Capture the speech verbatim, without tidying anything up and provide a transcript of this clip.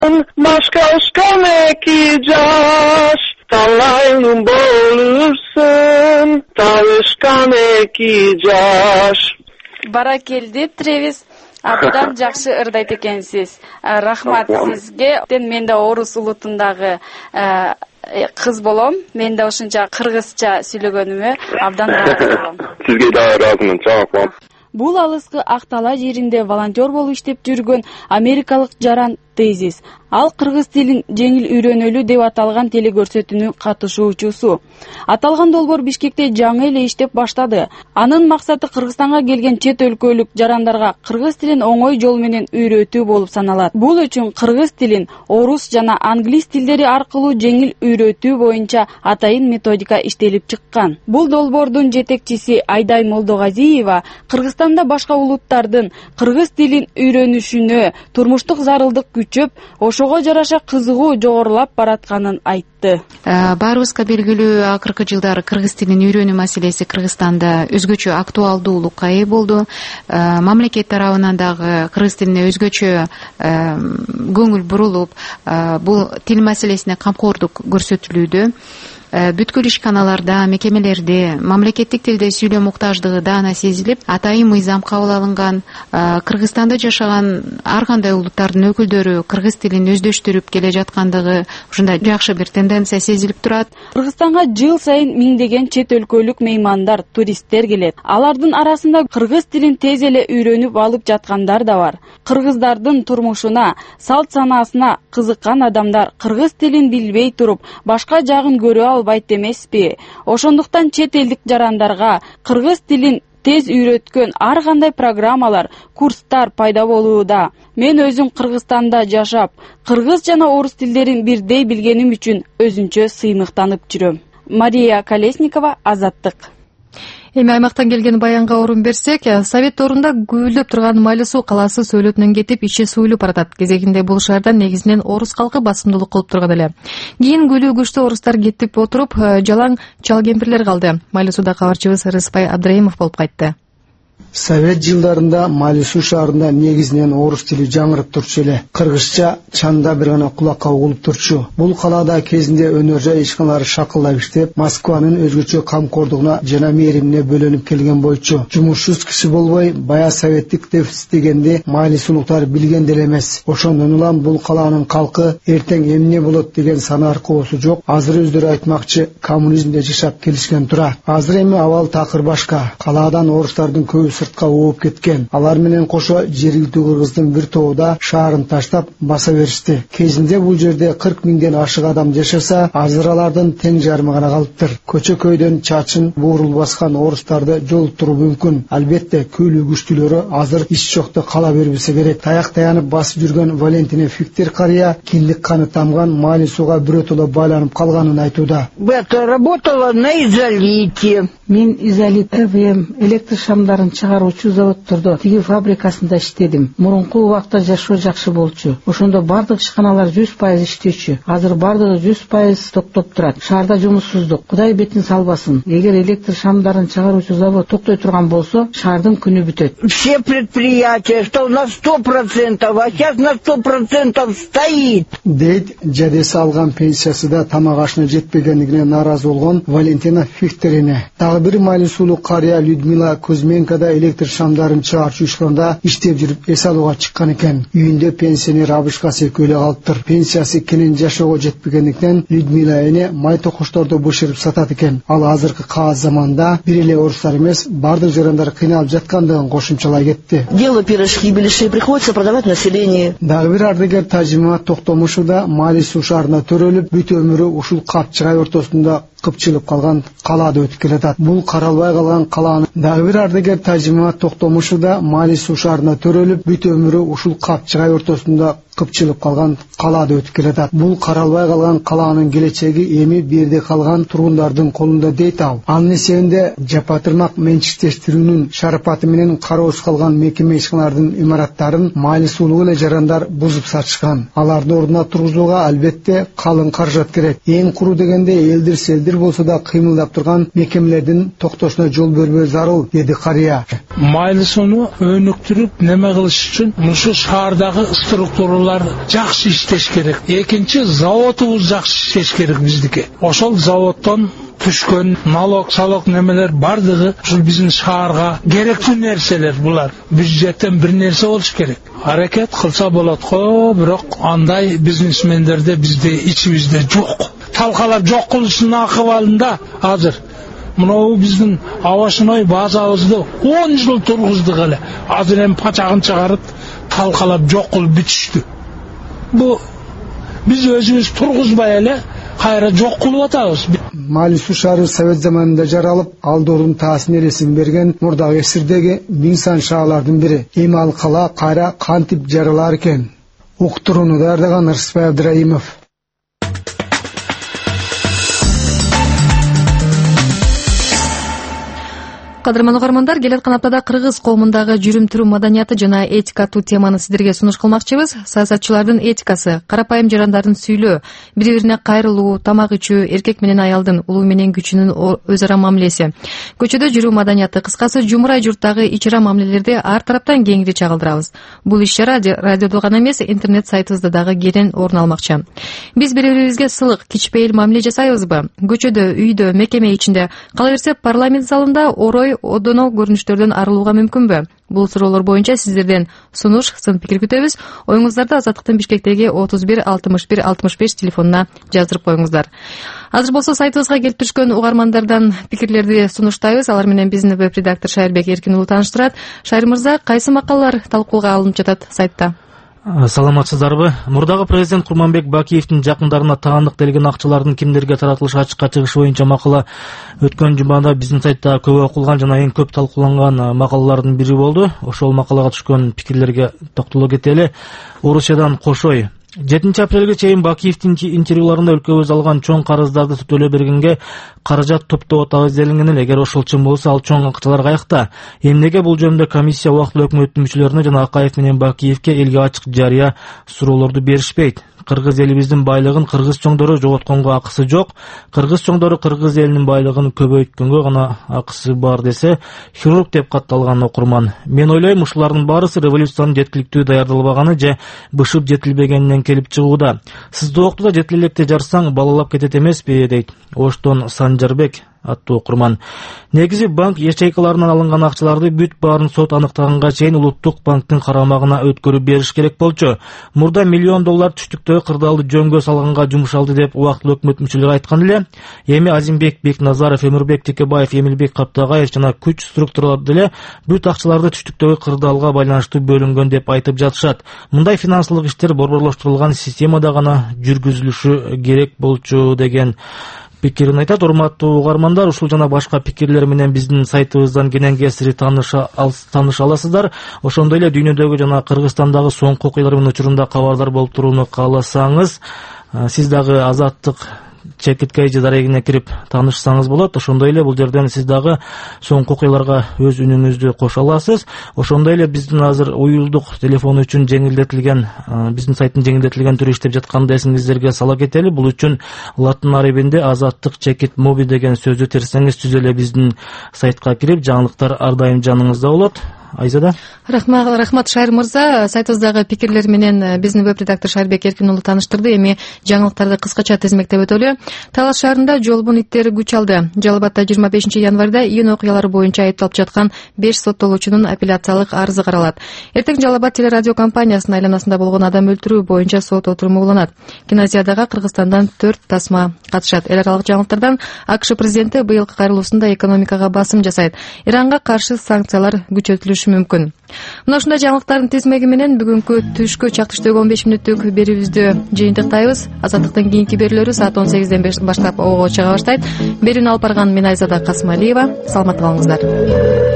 Başka aşkım iki caş, talayın bolursun, tavışkan iki caş. Баракелди, Тревис. Абдан жакшы ырдайт экенсиз. Рахмат сизге. Мен да орус улутундагы кыз болом. Мен да ушунча кыргызча сүйлөгөнүмө абдан ыраазы болом. Сизге да ыраазымын, чоң. Бул алыскы Актала жеринде волонтер болуп иштеп жүргөн америкалык Жаран Тезис. Ал кыргыз тилин жеңил үйрөнөлү деп аталган телекөрсөтүүнүн катышуучусу. Аталган долбоор Бишкекте жаңы эле иштеп баштады. Анын максаты Кыргызстанга келген чет өлкөлүк жарандарга кыргыз тилин оңой жол менен үйрөтүү болуп саналат. Бул үчүн кыргыз тилин орус жана англис тилдери аркылуу жеңил үйрөтүү боюнча атайын методика иштелип чыккан. Бул долбоордун жетекчиси Айдай Молдогазиева Кыргызстанда башка улуттардын кыргыз тилин үйрөнүшүнө турмуштук зарылдык күчөп, ошого жараша кызыгуу жогорулап баратканын айтты. Баарыбызга белгилүү, акыркы жылдары кыргыз тилин үйрөнүү маселеси Кыргызстанда өзгөчө актуалдуулукка ээ болду. Мамлекет тарабынан дагы кыргыз тилине өзгөчө көңүл бурулуп, бул тил маселесине камкордук көрсөтүлүүдө. Бүткүл ишканаларда, мекемелерде мамлекеттик тилде сүйлөө муктаждыгы даана сезилип, атайын мыйзам кабыл алынган. Кыргызстанда жашаган ар кандай улуттардын өкүлдөрү кыргыз тилин өздөштүрүп келе жаткандыгы ушундай жакшы бир тенденция сезилип турат. Кыргызстанга жыл сайын миңдеген чет өлкөлүк меймандар, туристтер келет. Алардын арасында кыргыз тилин тез эле үйрөнүп алып жаткандар да бар. Кыргыздардын турмушуна, салт санаасына кызыккан адамдар кыргыз тилин билбей туруп, башка жагын көрө албайт эмеспи? Ошондуктан чет элдик жарандарга кыргыз тилин тез үйрөткөн ар кандай программалар, курстар пайда болууда. Мен өзүм Кыргызстанда жашап, кыргыз жана орус тилдерин бирдей билгеним үчүн өзүнчө сыймыктанып жүрөм. Мария Колесникова, Азаттык. Эми аймактан келген баянга орун берсек, Совет орунда гүлдөп турган Майлы Суу калаасы сөөлөтүнөн кетип, ичи суюлуп баратат. Кезегинде бул шаарда негизинен орус калкы басымдуулук кылып турган эле. Кийин гүлүү күчтүү орустар кетип отуруп, жалаң чал кемпирлер калды. Майлы Сууда кабарчыбыз Рыспай Абдраимов болуп кайтты. Совет жылдарында Майлы Суу шаарында негизинен орус тили жаңырып турчу эле. Кыргызча чанда бир гана кулакка угулуп турчу. Бул калаада кезинде өнөр жай ишканалары шакылдап иштеп, Москванын өзгөчө камкордугуна жана мээримине бөлөнүп келген бойчу. Жумушсуз киши болбой, бая советтик дефицит дегенди Майлы Суулуктар билген деле эмес. Ошондон улам бул калаанын калкы эртең эмне болот деген сана аркоосу жок. Азыр өздөрү айтмакчы коммунизмде жашап келишкен тура. Азыр эми абал такыр башка. Калаадан орустардын көбү сыртка ооп кеткен. Алар менен кошо жергиликтүү кыргыздын бир тобу да шаарын таштап баса беришти. Кезинде бул жерде кырк миңден ашык адам жашаса, азыр алардын тең жарымы гана калыптыр. Көчө көйдөн чачын буурул баскан орустарды жолуктуруу мүмкүн. Албетте күйлүү күчтүүлөрү азыр иш жокто кала бербесе керек. Таяк таянып басып жүргөн Валентина Фиктер карыя киндик каны тамган Майлы Сууга бирөтөлө байланып калганын айтууда. Это работала на изолите. Мен изолит ЭВМ электр шамдарын чыгаруучу заводдордо тиги фабрикасында иштедим. Мурунку убакта жашоо жакшы болчу. Ошондо бардык ишканалар жүз пайыз иштечү. Азыр бардыгы жүз пайыз токтоп турат. Шаарда жумушсуздук. Кудай бетин салбасын. Эгер электр шамдарын чыгаруучу завод токтой турган болсо, шаардын күнү бүтөт. Все предприятия, что на сто процентов, а сейчас на сто процентов стоит. Дейт жадеси алган пенсиясы да тамак ашына жетпегендигине нааразы болгон Валентина Фихтерине. Дагы бир Майлы Суулук карыя Людмила Кузьменкада электр шамдарын чыгарчу ишканада иштеп жүрүп эс алууга чыккан экен. Үйүндө пенсионер абышкасы экөөлө калыптыр. Пенсиясы кенен жашоого жетпегендиктен Людмила эне май токушторду бышырып сатат экен. Ал азыркы каа заманда бир эле орустар эмес, бардык жарандар кыйналып жаткандыгын кошумчалай кетти. Дело пирожки, беляши приходится продавать населению. Дагы бир ардыгер Тажимат Токтомушуда Майлы Суу шаарына төрөлүп, бүт өмүрү ушул капчыгай ортосунда кыпчылып калган калаада өтүп келатат. Бул каралбай калган калааны дагы бир ардыгер Тажимат Токтомушуда Майлы Суу шаарына төрөлүп, бүт өмүрү ушул капчыгай ортосунда кыпчылып калган калаада өтүп келатат. Бул каралбай калган калаанын келечеги эми бир жерде калган тургундардын колунда дейт ал. Анын эсебинде жапатырмак менчиктештирүүнүн шарапаты менен кароосуз калган мекеме ишканалардын имараттарын Майлы Суулук эле жарандар бузуп сатышкан. Алардын ордуна тургузууга албетте калың каражат керек. Эң куру дегенде элдир селдир болсо да кыймылдап турган мекемелердин токтошуна жол бербөө зарыл, деди карыя. Майлысуну өнүктүрүп неме кылыш үчүн ушу шаардагы структуралар жакшы иштеш керек. Экинчи, заводубуз жакшы иштеш керек биздики. Ошол заводдон түшкөн налог, салок немелер бардыгы ушул биздин шаарга керектүү нерселер. Булар бюджеттен бир нерсе болуш керек. Аракет кылса болот го, бирок андай бизнесмендерде бизде ичибизде жок. Талкалап жок кылышынын акыбалында азыр мынау биздин Авашиной базабызды он жыл тургуздук эле. Азыр эми пачагын чыгарып талкалап жок кылып бүтүштү. Бу биз өзүбүз тургузбай эле кайра жок кылып атабыз. Мали суу шаары Совет заманында жаралып, алдырдын таасын элесин берген мурдагы эсирдеги миң сан шаарлардын бири. Эми ал кала кайра кантип жаралар экен? Уктурууну даярдаган Ырысбай Абдыраимов. Кадырман угармандар, келаткан аптада кыргыз коомундагы жүрүм-турум маданияты жана этика аттуу теманы сиздерге сунуш кылмакчыбыз. Саясатчылардын этикасы, карапайым жарандардын сүйлөө, бири-бирине кайрылуу, тамак ичүү, эркек менен аялдын, улуу менен күчүнүн өз ара мамилеси, көчөдө жүрүү маданияты, кыскасы жумурай журттагы ич-ара мамилелерди ар тараптан кеңири чагылдырабыз. Бул иш-чара радиодо гана эмес, интернет сайтыбызда дагы кенен орун алмакчы. Биз бири-бирибизге сылык, кичпейил мамиле жасайбызбы? Көчөдө, үйдө, мекеме ичинде, кала берсе парламент залында орой одоно көрүнүштөрдөн арылууга мүмкүнбү? Бул суроолор боюнча сиздерден сунуш, сын пикир күтөбүз. Оюңуздарды Азаттыктын Бишкектеги отуз бир алтымыш бир алтымыш беш телефонуна жаздырып коюңуздар. Азыр болсо сайтыбызга келип түшкөн угармандардан пикирлерди сунуштайбыз. Алар менен биздин веб-редактор Шайырбек Эркин уулу тааныштырат. Шайыр мырза, кайсы макалалар талкууга алынып жатат сайтта? Саламатсыздарбы? Мурдагы президент Курманбек Бакиевдин жакындарына таандык делген акчалардын кимдерге таратылышы ачыкка чыгышы боюнча макала өткөн жумада биздин сайтта көп окулган жана эң көп талкууланган макалалардын бири болду. Ошол макалага түшкөн пикирлерге токтоло кетели. Орусиядан Кошой. жетинчи апрелге чейин Бакиевдин интервьюларында өлкөбүз алган чоң карыздарды төлөй бергенге каражат топтоп атабыз делинген эле. Эгер ошол чын болсо, ал чоң акчалар каякта? Эмнеге бул жөнүндө комиссия убактылуу өкмөттүн мүчөлөрүнө жана Акаев менен Бакиевке элге ачык жарыя суроолорду беришпейт? Кыргыз элибиздин байлыгын кыргыз чоңдору жоготконго акысы жок. Кыргыз чоңдору кыргыз элинин байлыгын көбөйткөнгө гана акысы бар десе, хирург деп катталган окурман. Мен ойлойм, ушулардын баарысы революциянын жеткиликтүү даярдалбаганы же бышып жетилбегенинен келип чыгууда. Сизди октуда жетил электе жарсаң балалап кетет эмеспи, дейт Оштон Санжарбек аттуу окурман. Негизи банк ячейкаларынан алынган акчаларды бүт баарын сот аныктаганга чейин улуттук банктын карамагына өткөрүп бериш керек болчу. Мурда миллион доллар түштүктөгү кырдаалды жөнгө салганга жумшалды деп убактылуу өкмөт мүчөлөрү айткан эле. Эми Азимбек Бекназаров, Эмирбек Текебаев, Эмилбек Каптагаев жана күч структуралары деле бүт акчаларды түштүктөгү кырдаалга байланыштуу бөлүнгөн деп айтып жатышат. Мындай финансылык иштер борборлоштурулган системада гана жүргүзүлүшү керек болчу деген пикирин айтат. Урматтуу угармандар, ушул жана башка пикирлер менен биздин сайтыбыздан кенен кесири тааныша аласыздар. Ошондой эле дүйнөдөгү жана Кыргызстандагы соңку окуялар менен учурунда кабардар болуп турууну кааласаңыз, сиз дагы Азаттык чекиткей дарегине кирип таанышсаңыз болот. Ошондой эле бул жерден сиз дагы соңку окуяларга өз үнүңүздү кошо аласыз. Ошондой эле биздин азыр уюлдук телефон үчүн жеңилдетилген, биздин сайттын жеңилдетилген түрү иштеп жатканды эсиңиздерге сала кетели. Бул үчүн латын арабинде Азаттык чекит моби деген сөздү терсеңиз түз эле биздин сайтка кирип, жаңылыктар ар дайым жаныңызда болот. Айзада. Рахмат, рахмат Шайыр мырза. Сайтыбыздагы пикирлер менен биздин веб-редактор Шайырбек Эркин уулу тааныштырды. Эми жаңылыктарды кыскача тизмектеп өтөлү. Талас шаарында жолбун иттери күч алды. Жалал Абадта жыйырма бешинчи январда июнь окуялары боюнча айыпталып жаткан беш соттолуучунун апелляциялык арызы каралат. Эртең Жалал Абад телерадио компаниясынын айланасында болгон адам өлтүрүү боюнча сот отуруму уланат. Кинозиядага Кыргызстандан төрт тасма катышат. Эл аралык жаңылыктардан АКШ президенти быйылкы кайрылуусунда экономикага басым жасайт. Иранга каршы санкциялар күчөтүлүшү мүмкүн. Мына ушундай жаңылыктардын тизмеги менен бүгүнкү түшкү чактыштагы он беш мүнөттүк берүүбүздү жыйынтыктайбыз. Азаттыктын кийинки берүүлөрү саат он сегизден баштап ого чыга баштайт. Берүүнү алып барган мен Айзада Касмалиева. Саламатта болуңуздар.